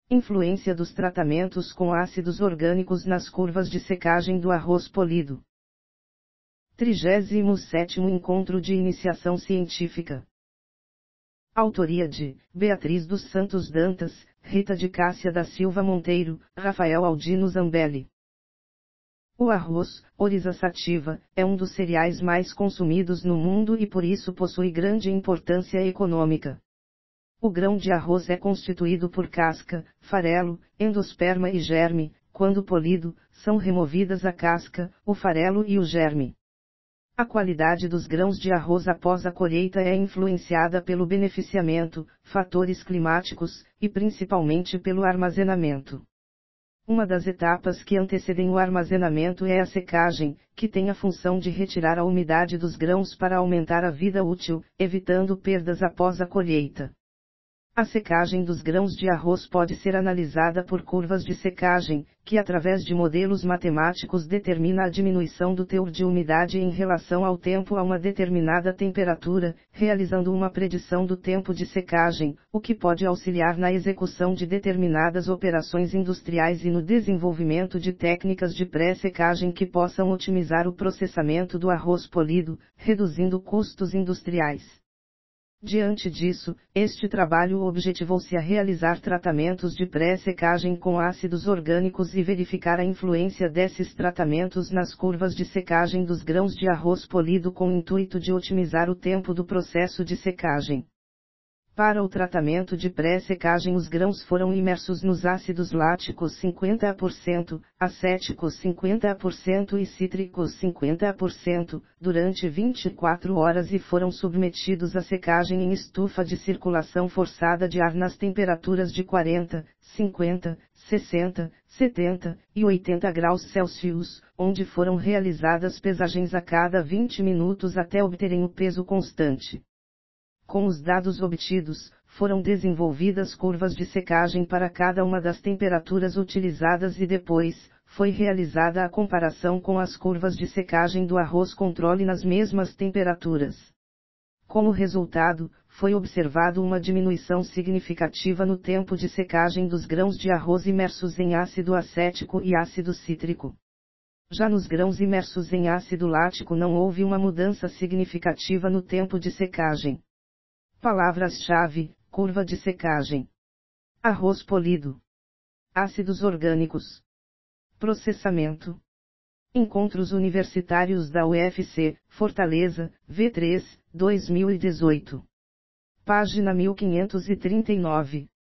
Influência dos tratamentos com ácidos orgânicos nas curvas de secagem do arroz polido. 37º Encontro de Iniciação Científica. Autoria de Beatriz dos Santos Dantas, Rita de Cássia da Silva Monteiro, Rafael Aldino Zambelli. O arroz, Oryza sativa, é um dos cereais mais consumidos no mundo e por isso possui grande importância econômica. O grão de arroz é constituído por casca, farelo, endosperma e germe. Quando polido, são removidas a casca, o farelo e o germe. A qualidade dos grãos de arroz após a colheita é influenciada pelo beneficiamento, fatores climáticos, e principalmente pelo armazenamento. Uma das etapas que antecedem o armazenamento é a secagem, que tem a função de retirar a umidade dos grãos para aumentar a vida útil, evitando perdas após a colheita. A secagem dos grãos de arroz pode ser analisada por curvas de secagem, que através de modelos matemáticos determina a diminuição do teor de umidade em relação ao tempo a uma determinada temperatura, realizando uma predição do tempo de secagem, o que pode auxiliar na execução de determinadas operações industriais e no desenvolvimento de técnicas de pré-secagem que possam otimizar o processamento do arroz polido, reduzindo custos industriais. Diante disso, este trabalho objetivou-se a realizar tratamentos de pré-secagem com ácidos orgânicos e verificar a influência desses tratamentos nas curvas de secagem dos grãos de arroz polido com o intuito de otimizar o tempo do processo de secagem. Para o tratamento de pré-secagem os grãos foram imersos nos ácidos láticos 50%, acéticos 50% e cítricos 50%, durante 24 horas e foram submetidos à secagem em estufa de circulação forçada de ar nas temperaturas de 40, 50, 60, 70 e 80 graus Celsius, onde foram realizadas pesagens a cada 20 minutos até obterem o peso constante. Com os dados obtidos, foram desenvolvidas curvas de secagem para cada uma das temperaturas utilizadas e depois, foi realizada a comparação com as curvas de secagem do arroz controle nas mesmas temperaturas. Como resultado, foi observado uma diminuição significativa no tempo de secagem dos grãos de arroz imersos em ácido acético e ácido cítrico. Já nos grãos imersos em ácido lático não houve uma mudança significativa no tempo de secagem. Palavras-chave: curva de secagem. Arroz polido. Ácidos orgânicos. Processamento. Encontros Universitários da UFC, Fortaleza, V3, 2018. Página 1539.